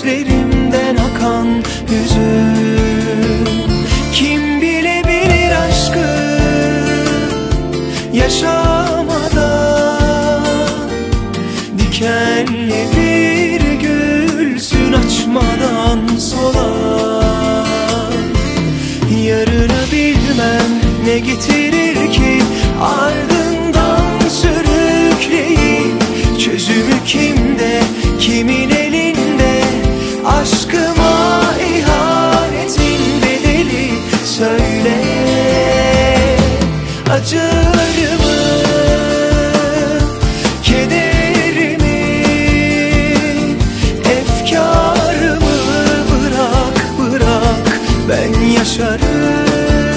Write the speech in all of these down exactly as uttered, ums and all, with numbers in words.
gözlerimden akan hüzün. Kim bilebilir aşkı yaşamadan, dikenli bir gülsün açmadan solan. Yarını bilmem ne getirir ki ardından sürükleyip, çözümü kimde, kimin elinde? Aşkıma ihanetin bedeli söyle. Acılarımı, kederimi, efkarımı bırak, bırak, ben yaşarım.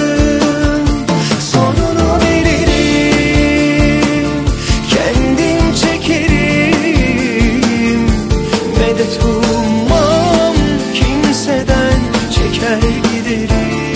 Sonunu bilirim, kendim çekerim. Medet ummam kimseden, çeker giderim.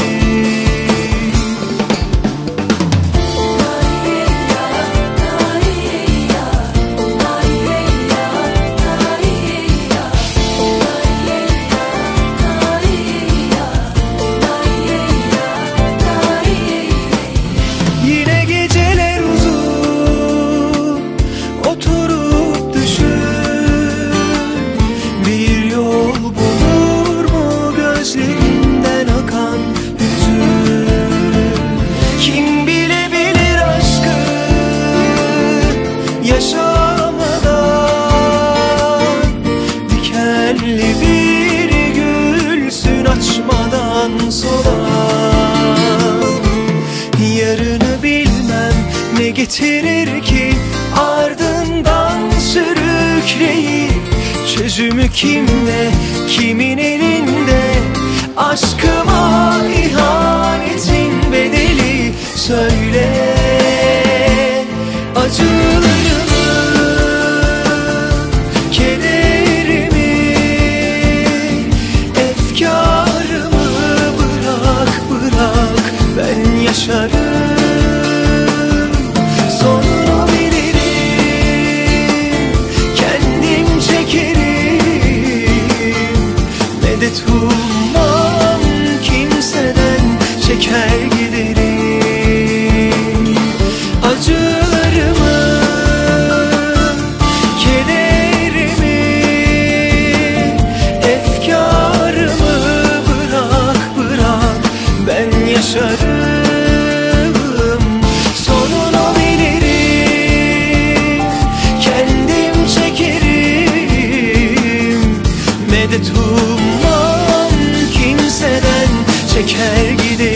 Yaşamadan, dikenli bir gülsün açmadan solan. Yarını bilmem ne getirir ki ardından sürükleyip, çözümü kimde, kimin elinde? Aşkıma ihanetin bedeli söyle. Acılarımı, kederimi, efkarımı bırak, bırak, ben yaşarım. Sonunu bilirim, kendim çekerim. Medet ummam kimseden, çeker giderim. Acılarımı, kederimi, efkarımı bırak, bırak, ben yaşarım. Sonunu bilirim, kendim çekerim. Medet ummam kimseden, çeker giderim.